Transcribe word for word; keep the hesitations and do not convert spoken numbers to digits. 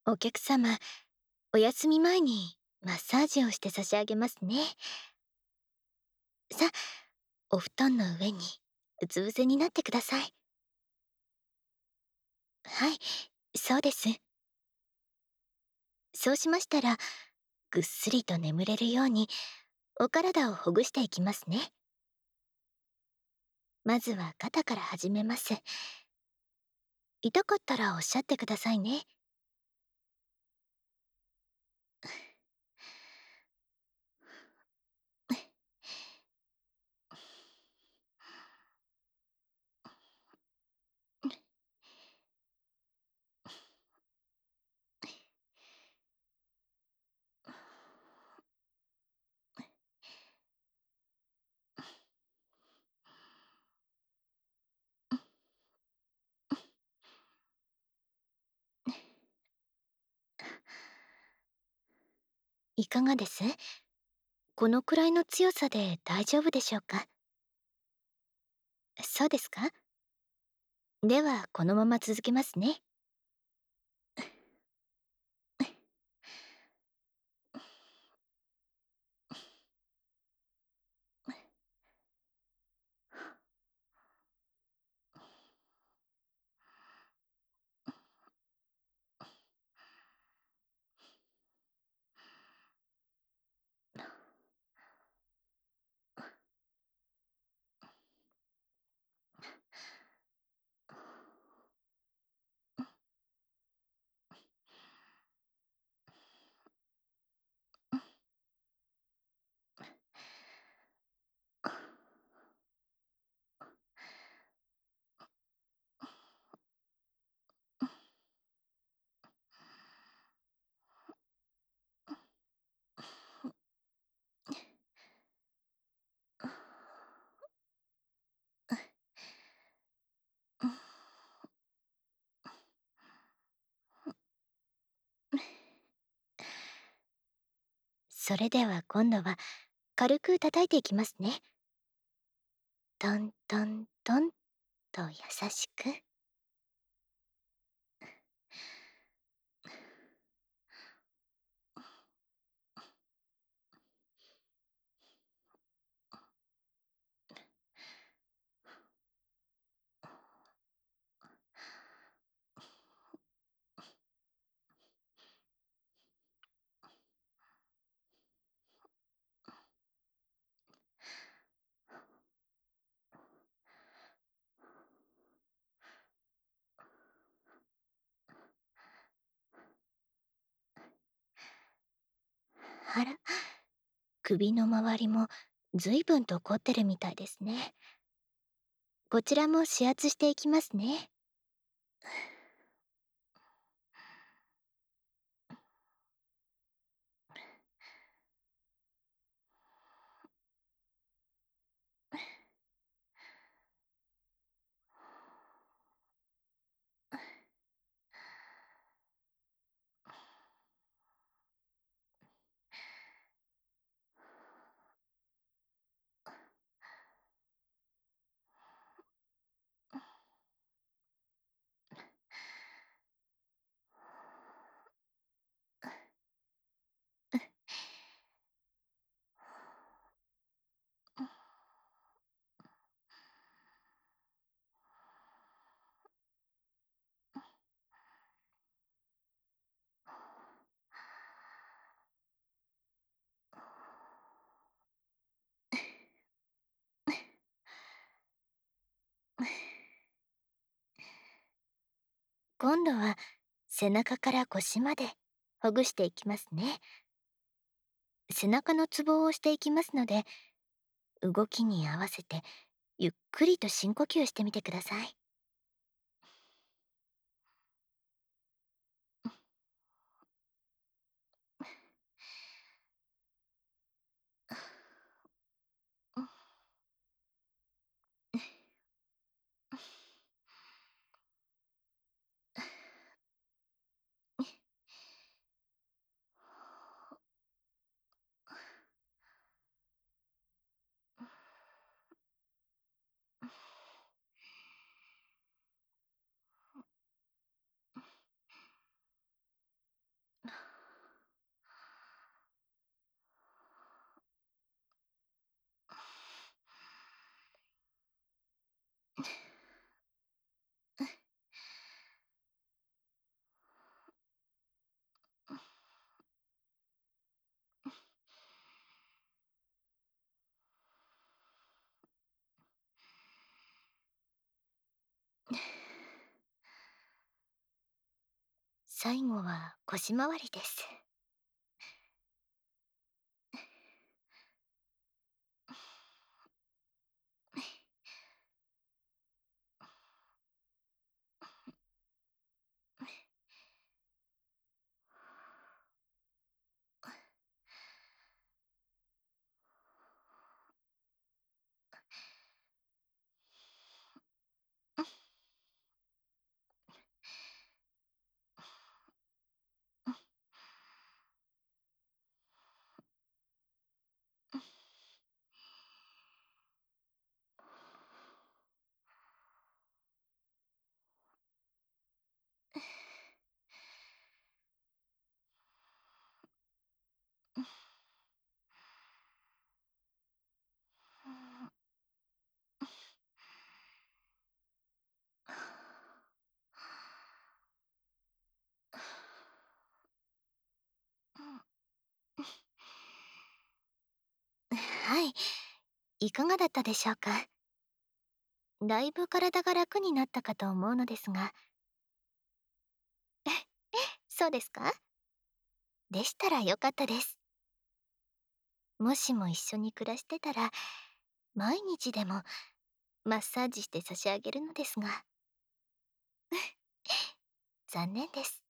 お客様、お休み前にマッサージをして差し上げますね。さあ、お布団の上にうつ伏せになってください。はい、そうです。そうしましたら、ぐっすりと眠れるようにお体をほぐしていきますね。まずは肩から始めます。痛かったらおっしゃってくださいね。いかがです？このくらいの強さで大丈夫でしょうか？そうですか？では、このまま続けますね。それでは今度は軽く叩いていきますね。トントントンと優しく。あら、首の周りも随分と凝ってるみたいですね。こちらも指圧していきますね。今度は背中から腰までほぐしていきますね。背中のツボを押していきますので、動きに合わせてゆっくりと深呼吸してみてください。 最後は腰回りです。はい、いかがだったでしょうか。だいぶ体が楽になったかと思うのですが。そうですか？でしたら良かったです。もしも一緒に暮らしてたら、毎日でもマッサージして差し上げるのですが。残念です。